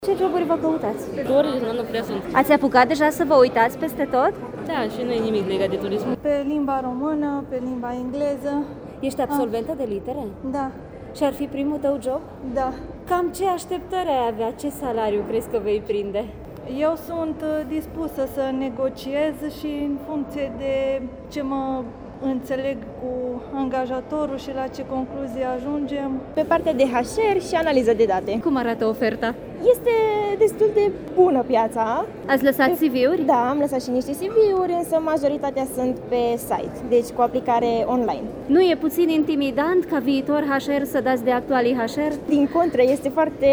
Ce joburi vă căutați? Turism, nu prea sunt. Ați apucat deja să vă uitați peste tot? Da, și nu e nimic legat de turism. Pe limba română, pe limba engleză. Ești absolventă de litere? Da, Și ar fi primul tău job? da. Cam ce așteptări ai avea? Ce salariu crezi că vei prinde? Eu sunt dispusă să negociez și în funcție de ce mă înțeleg cu angajatorul și la ce concluzie ajungem. Pe partea de HR și analiză de date. Cum arată oferta? Este destul de bună piața. Ați lăsat CV-uri? Da, am lăsat și niște CV-uri, însă majoritatea sunt pe site, deci cu aplicare online. Nu e puțin intimidant ca viitor HR să dați de actualii HR? Din contră, este foarte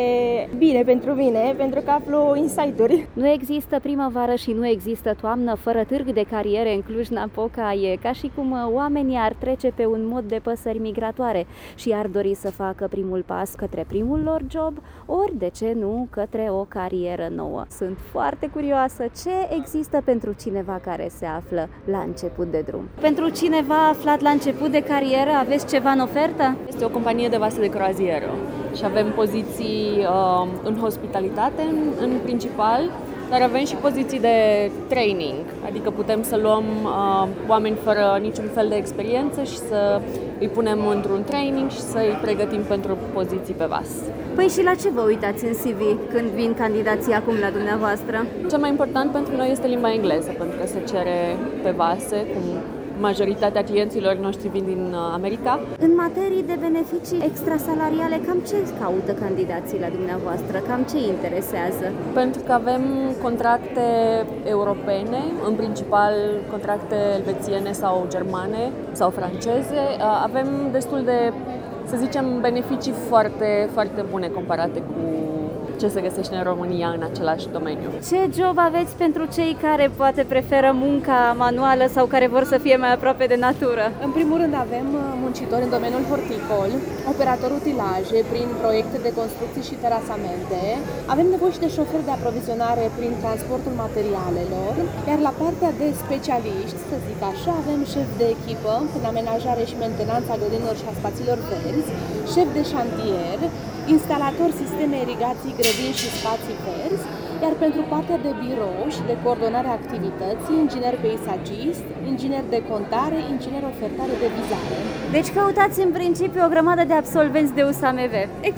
bine pentru mine, pentru că aflu insight-uri. Nu există primăvară și nu există toamnă fără târg de cariere în Cluj-Napoca. E ca și cum oamenii ar trece pe un mod de păsări migratoare și ar dori să facă primul pas către primul lor job, ori, de ce nu, către o carieră nouă. Sunt foarte curioasă ce există pentru cineva care se află la început de drum. Pentru cineva aflat la început de carieră, aveți ceva în ofertă? Este o companie de vase de croazieră și avem poziții în hospitalitate în principal, dar avem și poziții de training, adică putem să luăm oameni fără niciun fel de experiență și să îi punem într-un training și să îi pregătim pentru poziții pe vas. Păi și la ce vă uitați în CV când vin candidații acum la dumneavoastră? Cel mai important pentru noi este limba engleză, pentru că se cere pe vase, cum majoritatea clienților noștri vin din America. În materii de beneficii extrasalariale, cam ce caută candidații la dumneavoastră? Cam ce interesează? Pentru că avem contracte europene, în principal contracte elvețiene sau germane sau franceze, avem destul de, să zicem, beneficii foarte, foarte bune comparate cu ce se găsește în România în același domeniu. Ce job aveți pentru cei care poate preferă munca manuală sau care vor să fie mai aproape de natură? În primul rând avem muncitori în domeniul horticol, operator utilaje prin proiecte de construcții și terasamente. Avem nevoie și de șoferi de aprovizionare prin transportul materialelor, iar la partea de specialiști, să zic așa, avem șef de echipă în amenajare și mentenanța grădinilor și a spațiilor verzi, șef de șantier, instalator sisteme irigații, grădini și spații verzi, iar pentru partea de birou și de coordonare a activității, inginer peisagist, inginer de contare, inginer ofertare de vizare. Deci căutați în principiu o grămadă de absolvenți de USAMV.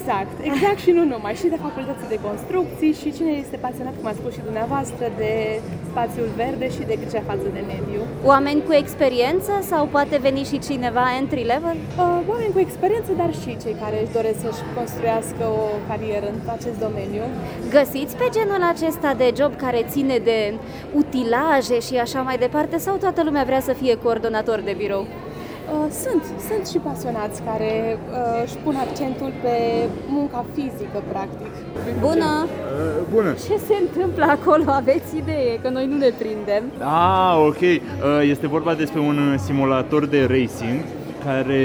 Exact și nu numai, și de facultății de construcții și cine este pasionat, cum a spus și dumneavoastră, de spațiul verde și de grija față de mediu. Oameni cu experiență sau poate veni și cineva entry level? Oameni cu experiență, dar și cei care își doresc să-și construiască o carieră în acest domeniu. Găsiți pe genul acesta de job care ține de utilaje și așa mai departe sau toată lumea vrea să fie coordonator de birou? Sunt și pasionați care își pun accentul pe munca fizică, practic. Bună! Bună! Ce se întâmplă acolo? Aveți idee? Că noi nu ne prindem. Ok. Este vorba despre un simulator de racing care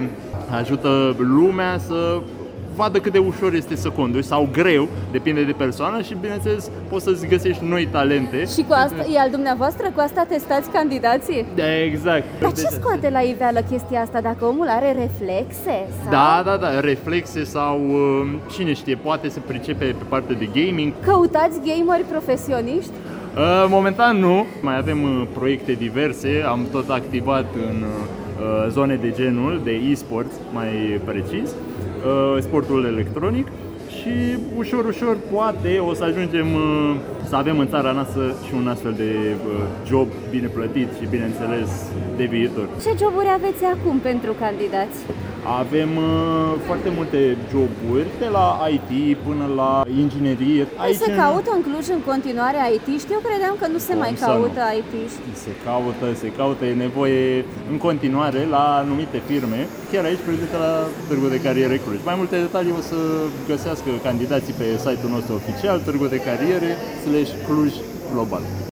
ajută lumea să vadă cât de ușor este să conduci sau greu, depinde de persoană și bineînțeles poți să-ți găsești noi talente. Și cu asta, e al dumneavoastră? Cu asta testați candidații? Exact. Dar ce scoate la iveală chestia asta? Dacă omul are reflexe? Sau? Da, reflexe sau cine știe, poate să pricepe pe partea de gaming. Căutați gameri profesioniști? Momentan nu, mai avem proiecte diverse, am tot activat în zone de genul, de e-sports mai precis, sportul electronic și ușor poate o să ajungem să avem în țara noastră și un astfel de job bine plătit și bineînțeles de viitor. Ce joburi aveți acum pentru candidați? Avem foarte multe joburi, de la IT până la inginerie. Se caută în Cluj în continuare IT? Eu credeam că nu se mai caută IT. Se caută, e nevoie în continuare la anumite firme, chiar aici prezente la Târgul de Cariere Cluj. Mai multe detalii o să găsească candidații pe site-ul nostru oficial, Târgul de Cariere /Cluj Global.